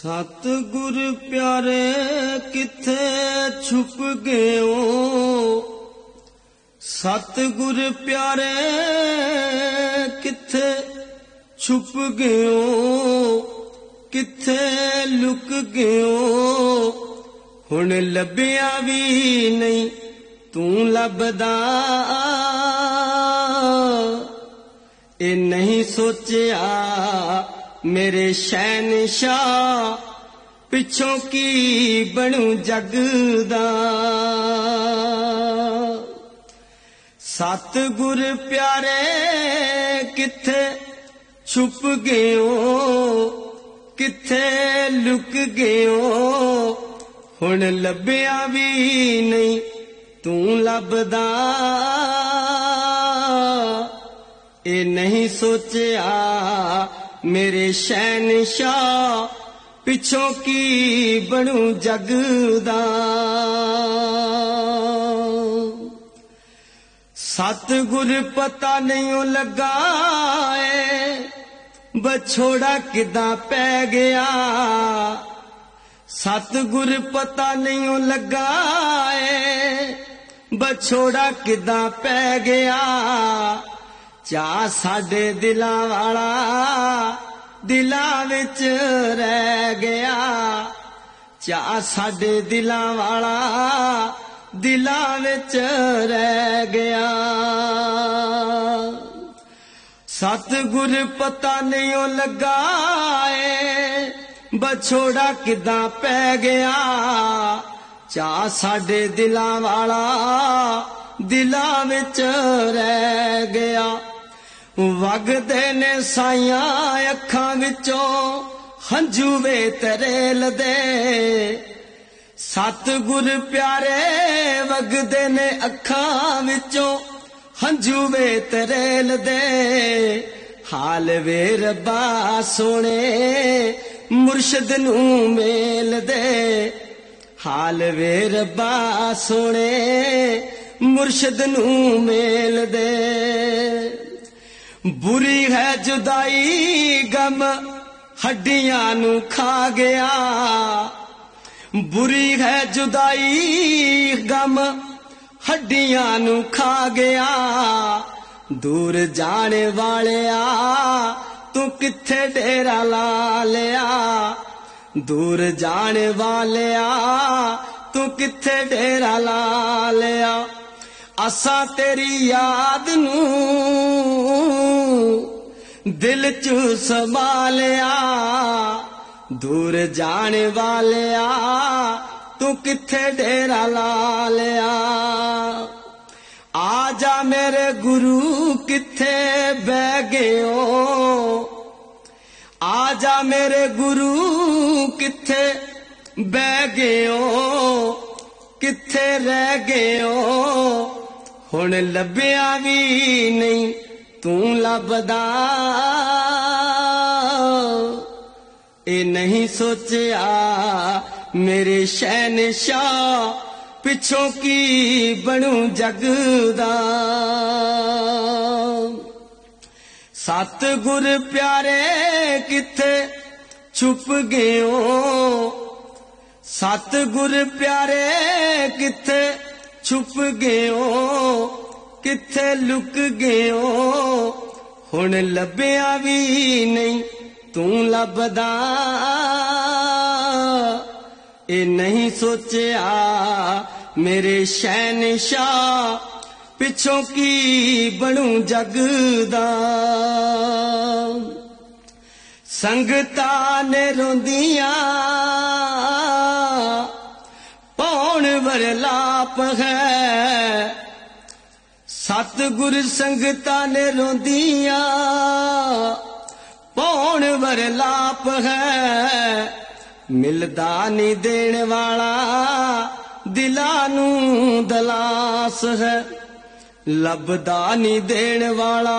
सतगुर प्यारे किथे छुप गए हो। सतगुर प्यारे किथे छुप गए हो, किथे लुक गए हो। हुण लभ्या भी नहीं तू लभदा, ए नहीं सोचिया मेरे शहनशाह पिछों की बनू जगदा। सतगुर प्यारे किथे छुप गए हो, किथे लुक गए हो। हुण लभ्या भी नहीं तू लभदा, ए नहीं सोचिया मेरे शहनशाह पिछों की बनू जगदा। सतगुर पता नहीं लगा बछोड़ा किदां पै गया। सतगुर पता नहीं लगा बछोड़ा किदां पै गया। चा साडे दिलां वाला दिलां विच रह गया। चा साडे दिलां वाला दिलां विच रह गया। सतगुर पता नहीं लगा बछोड़ा किदां पै गया। चा साडे दिलां वाला दिलां विच रह गया। वगदे ने साइयां अखां विचों हंझू वे तरेल दे। सतगुर प्यारे वगदे ने अखां विचों हंझू वे तरेल दे। हाल वे रब्बा सोने मुर्शद नू मेल दे। हाल वे रब्बा सोने मुर्शद नू मेल दे। बुरी है जुदाई गम हड्डियां नू खा गया। बुरी है जुदाई गम हड्डियां नू खा गया। दूर जाने वालिया तू किथे डेरा ला लिया। दूर जाने वालिया तू किथे डेरा ला लिया। असा तेरी याद नू दिल चू संभालिया। दूर जाने वालिया तू किथे डेरा ला लिया। आजा मेरे गुरु किथे बह गए हो। आजा मेरे गुरु किथे बह गए हो, किथे रह गए हो। हुण लभ्या भी नहीं तू लभदा, ए नहीं सोचिया मेरे शहनशाह पिछों की बनू जगदा। सतगुर प्यारे किथे छुप गए हो। सतगुर प्यारे किथे छुप गए हो, किथे लुक गए हो। हुण लभ्या भी नहीं तू लभदा, ए नहीं सोचिया मेरे शहनशाह पिछों की बनू जगदा। संगतां ने रोंदियां पौण वरलाप है। सतगुर संगतां ने रोंदियां पौण वरलाप है। मिलदा नी देण वाला दिलां नू दलास है। लभदा नी देण वाला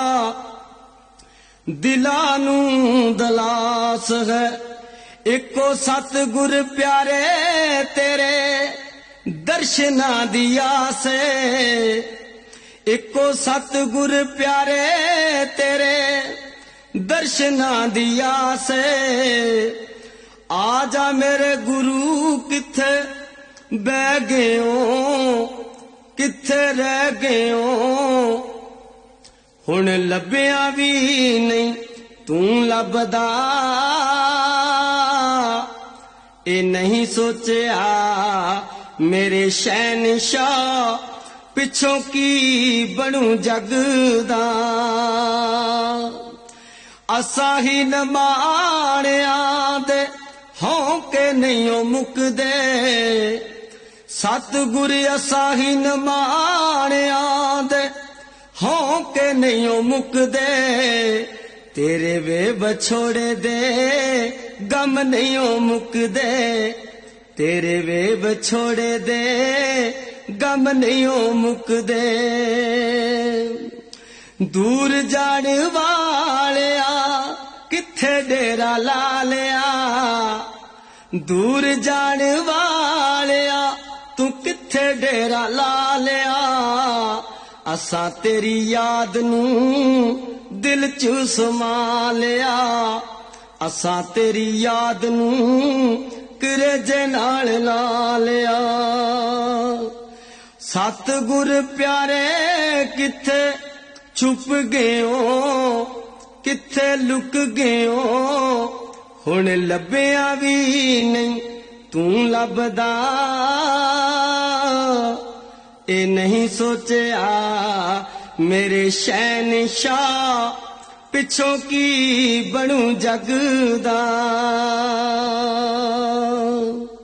दिलां नू दलास है। एको सतगुर प्यारे तेरे दर्शना दी आस है। एको सतगुर प्यारे तेरे दर्शना दी आस है। आ जा मेरे गुरु किथे बह गए हो, किथे रह गए हो। हुण लभ्या भी नहीं तू लभदा, ए नहीं सोचिया मेरे शहनशाह पिछों की बनू जगदा। असा ही न माणिया दे हौके नहीं ओ मुकदे, सतगुर असा ही न माणिया दे हौके नहीं ओ मुकदे। तेरे वे बछोड़े दे गम नहीं ओ मुकदे, तेरे वे बछोड़े दे गम नहीं ओ मुकदे। दूर जाण वालिया किथे डेरा ला लिया, दूर जाण वालिया तू किथे डेरा ला लिया। असां तेरी याद नू दिल च समा लिया, असां तेरी याद नू करेजे नाल ला लिया। सतगुर प्यारे किथे छुप गए हो, किथे लुक गए हो। हुण लभ्या भी नहीं तू लभदा, ए नहीं सोचिया मेरे शहनशाह पिछों की बनू जगदा।